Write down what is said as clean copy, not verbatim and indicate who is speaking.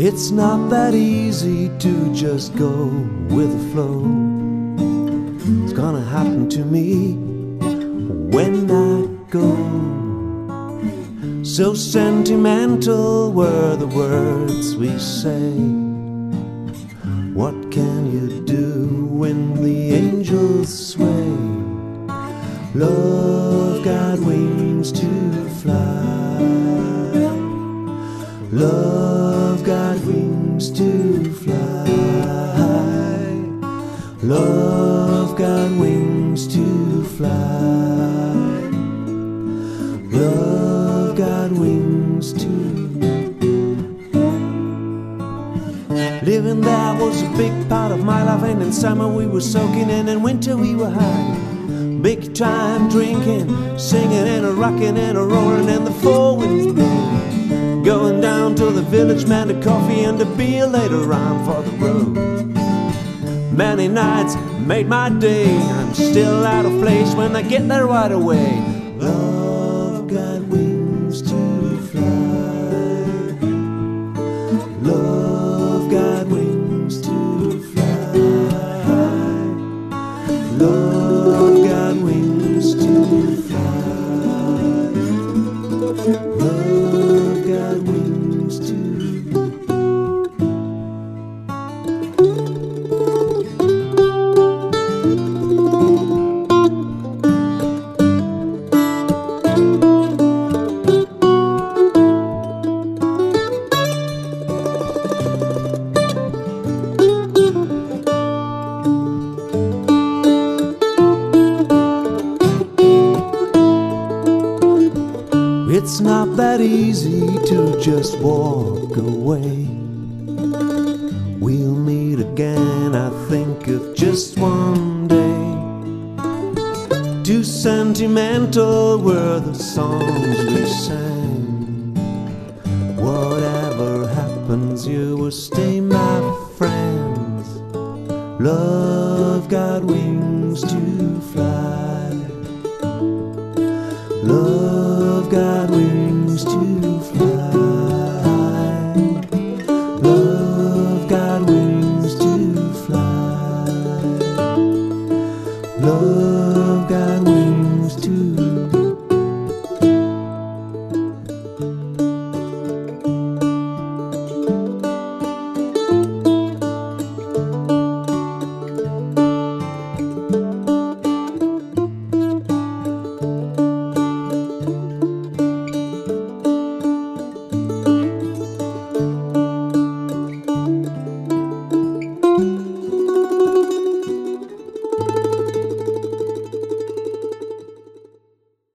Speaker 1: It's not that easy to just go with the flow. It's gonna happen to me when I go. So sentimental were the words we say. What can you do when the angels sway? Love got wings to fly. Love got wings to fly. Love got wings to fly. Love got wings to. Living there was a big part of my life, and in summer we were soaking in, in winter we were hiding. Big time drinking, singing and a rocking and a rolling, and the four winds blowing. Going down to the village, man, to coffee and a beer later on for the road. Many nights made my day. I'm still out of place when I get there right away. Love got wings to fly. Love got wings to fly. Love got wings to fly. Love got wings to. It's not that easy to just walk away. We'll meet again, I think, of just one day. Too sentimental were the songs we sang. Whatever happens, you will stay my friends. Love got wings to fly. Love got wings to fly. Love got wings to fly. Love